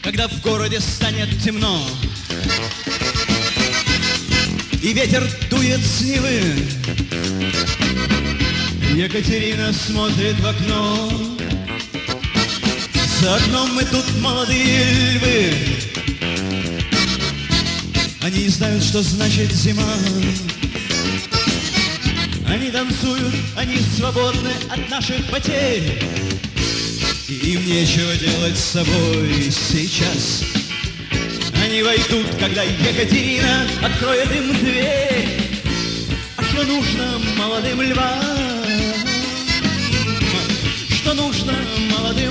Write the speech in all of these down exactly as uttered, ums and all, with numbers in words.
когда в городе станет темно, и ветер дует с Невы, Екатерина смотрит в окно. За окном идут молодые львы. Они не знают, что значит зима. Они танцуют, они свободны от наших потерь, и им нечего делать с собой сейчас. Они войдут, когда Екатерина откроет им дверь. А что нужно молодым львам? Что нужно молодым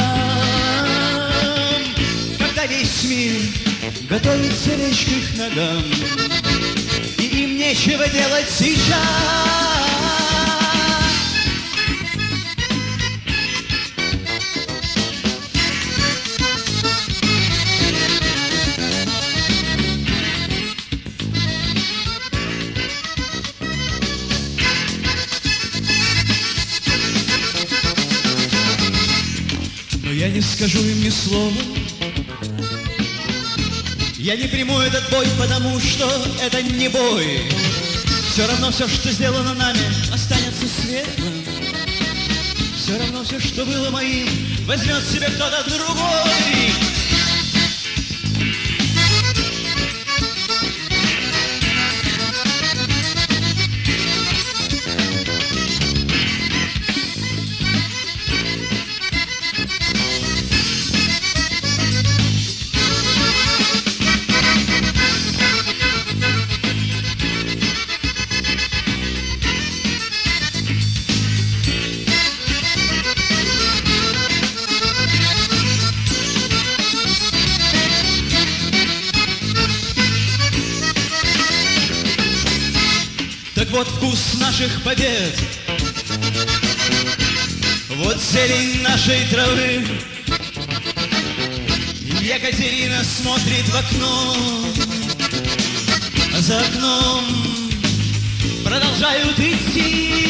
львам, когда весь мир готовится лечь к их ногам, и им нечего делать сейчас? Я не скажу им ни слова, я не приму этот бой, потому что это не бой. Все равно все, что сделано нами, останется светлым. Все равно все, что было моим, возьмет себе кто-то другой. Так вот вкус наших побед, вот зелень нашей травы. Екатерина смотрит в окно, а за окном продолжают идти